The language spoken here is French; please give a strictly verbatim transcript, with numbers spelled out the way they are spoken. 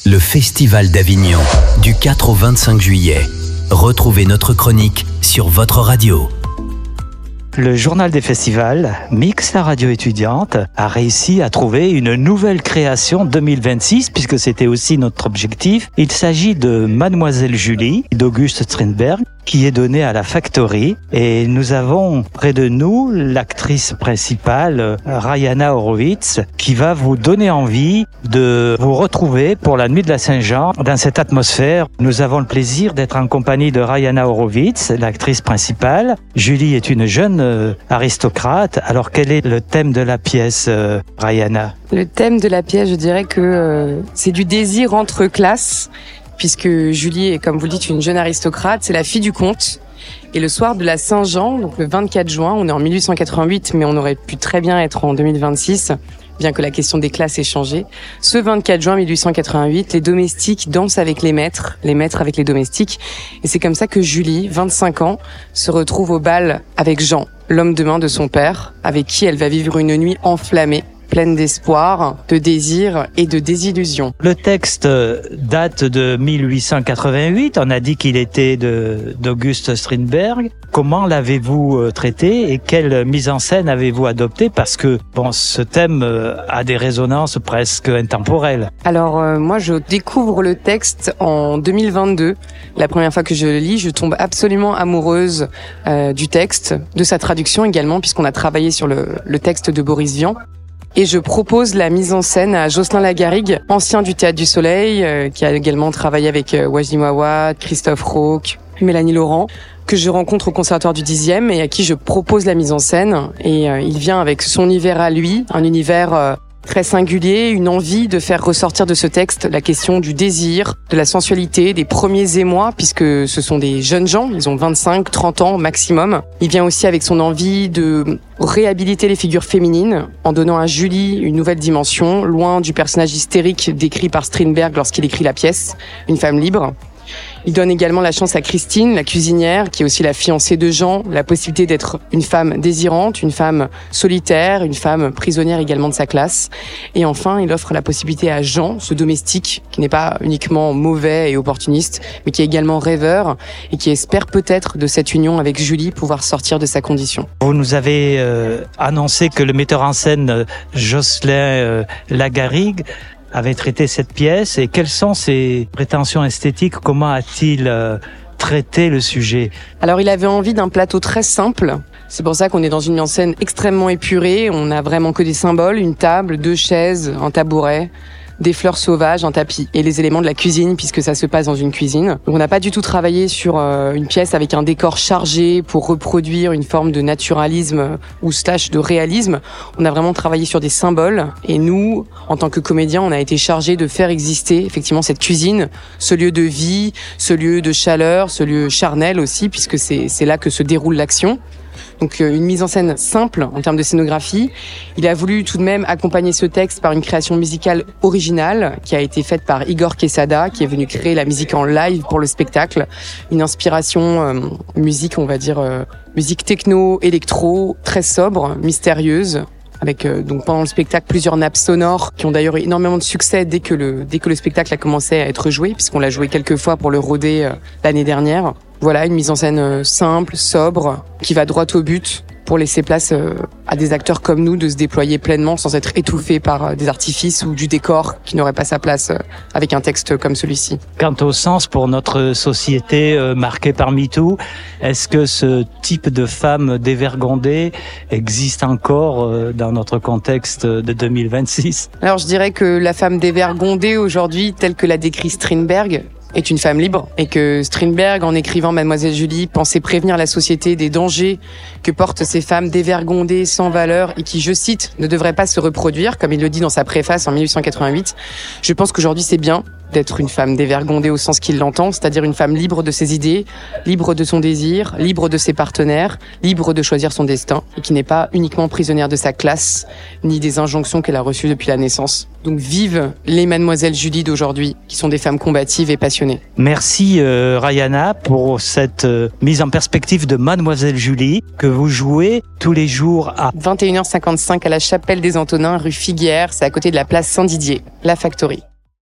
Le Festival d'Avignon, du quatre au vingt-cinq juillet. Retrouvez notre chronique sur votre radio. Le journal des festivals, Mix la radio étudiante, a réussi à trouver une nouvelle création deux mille vingt-six, puisque c'était aussi notre objectif. Il s'agit de Mademoiselle Julie, d'Auguste Strindberg, qui est donnée à la Factory. Et nous avons près de nous l'actrice principale, Rayana Horowitz, qui va vous donner envie de vous retrouver pour la nuit de la Saint-Jean dans cette atmosphère. Nous avons le plaisir d'être en compagnie de Rayana Horowitz, l'actrice principale. Julie est une jeune euh, aristocrate. Alors quel est le thème de la pièce, euh, Rayana ? Le thème de la pièce, je dirais que euh, c'est du désir entre classes, puisque Julie est, comme vous le dites, une jeune aristocrate, c'est la fille du comte. Et le soir de la Saint-Jean, donc le vingt-quatre juin, on est en mille huit cent quatre-vingt-huit, mais on aurait pu très bien être en deux mille vingt-six, bien que la question des classes ait changé. Ce vingt-quatre juin mille huit cent quatre-vingt-huit, les domestiques dansent avec les maîtres, les maîtres avec les domestiques. Et c'est comme ça que Julie, vingt-cinq ans, se retrouve au bal avec Jean, l'homme de main de son père, avec qui elle va vivre une nuit enflammée, pleine d'espoir, de désir et de désillusion. Le texte date de mille huit cent quatre-vingt-huit. On a dit qu'il était de, d'Auguste Strindberg. Comment l'avez-vous traité et quelle mise en scène avez-vous adoptée ? Parce que bon, ce thème a des résonances presque intemporelles. Alors euh, moi, je découvre le texte en deux mille vingt-deux. La première fois que je le lis, je tombe absolument amoureuse euh, du texte, de sa traduction également, puisqu'on a travaillé sur le, le texte de Boris Vian. Et je propose la mise en scène à Jocelyn Lagarrigue, ancien du Théâtre du Soleil, euh, qui a également travaillé avec euh, Wajdi Mouawad, Christophe Rauque, Mélanie Laurent, que je rencontre au Conservatoire du dixième et à qui je propose la mise en scène. Et euh, il vient avec son univers à lui, un univers euh, très singulier, une envie de faire ressortir de ce texte la question du désir, de la sensualité, des premiers émois, puisque ce sont des jeunes gens, ils ont vingt-cinq, trente ans maximum. Il vient aussi avec son envie de réhabiliter les figures féminines en donnant à Julie une nouvelle dimension, loin du personnage hystérique décrit par Strindberg lorsqu'il écrit la pièce, une femme libre. Il donne également la chance à Christine, la cuisinière, qui est aussi la fiancée de Jean, la possibilité d'être une femme désirante, une femme solitaire, une femme prisonnière également de sa classe. Et enfin, il offre la possibilité à Jean, ce domestique, qui n'est pas uniquement mauvais et opportuniste, mais qui est également rêveur et qui espère peut-être de cette union avec Julie pouvoir sortir de sa condition. Vous nous avez euh, annoncé que le metteur en scène euh, Jocelyn euh, Lagarrigue avait traité cette pièce et quelles sont ses prétentions esthétiques ? Comment a-t-il euh, traité le sujet ? Alors il avait envie d'un plateau très simple. C'est pour ça qu'on est dans une mise en scène extrêmement épurée. On n'a vraiment que des symboles, une table, deux chaises, un tabouret, des fleurs sauvages, un tapis et les éléments de la cuisine puisque ça se passe dans une cuisine. Donc on n'a pas du tout travaillé sur euh, une pièce avec un décor chargé pour reproduire une forme de naturalisme ou slash de réalisme. On a vraiment travaillé sur des symboles et nous, en tant que comédiens, on a été chargés de faire exister effectivement cette cuisine, ce lieu de vie, ce lieu de chaleur, ce lieu charnel aussi puisque c'est, c'est là que se déroule l'action. Donc une mise en scène simple en termes de scénographie. Il a voulu tout de même accompagner ce texte par une création musicale originale qui a été faite par Igor Quesada, qui est venu créer la musique en live pour le spectacle. Une inspiration euh, musique, on va dire, euh, musique techno, électro, très sobre, mystérieuse. Avec euh, donc pendant le spectacle plusieurs nappes sonores qui ont d'ailleurs eu énormément de succès dès que le dès que le spectacle a commencé à être joué puisqu'on l'a joué quelques fois pour le Rodé euh, l'année dernière. Voilà, une mise en scène euh, simple, sobre, qui va droit au but pour laisser place euh, à des acteurs comme nous de se déployer pleinement sans être étouffés par euh, des artifices ou du décor qui n'aurait pas sa place euh, avec un texte comme celui-ci. Quant au sens pour notre société euh, marquée par MeToo, est-ce que ce type de femme dévergondée existe encore euh, dans notre contexte de deux mille vingt-six ? Alors je dirais que la femme dévergondée aujourd'hui, telle que l'a décrit Strindberg, est une femme libre et que Strindberg, en écrivant Mademoiselle Julie, pensait prévenir la société des dangers que portent ces femmes dévergondées, sans valeur et qui, je cite, ne devraient pas se reproduire, comme il le dit dans sa préface en mille huit cent quatre-vingt-huit. Je pense qu'aujourd'hui c'est bien d'être une femme dévergondée au sens qu'il l'entend, c'est-à-dire une femme libre de ses idées, libre de son désir, libre de ses partenaires, libre de choisir son destin et qui n'est pas uniquement prisonnière de sa classe ni des injonctions qu'elle a reçues depuis la naissance. Donc vive les Mademoiselles Julie d'aujourd'hui qui sont des femmes combatives et passionnées. Merci euh, Rayana pour cette euh, mise en perspective de Mademoiselle Julie que vous jouez tous les jours à vingt et une heures cinquante-cinq à la Chapelle des Antonins, rue Figuière, c'est à côté de la place Saint-Didier, la Factory.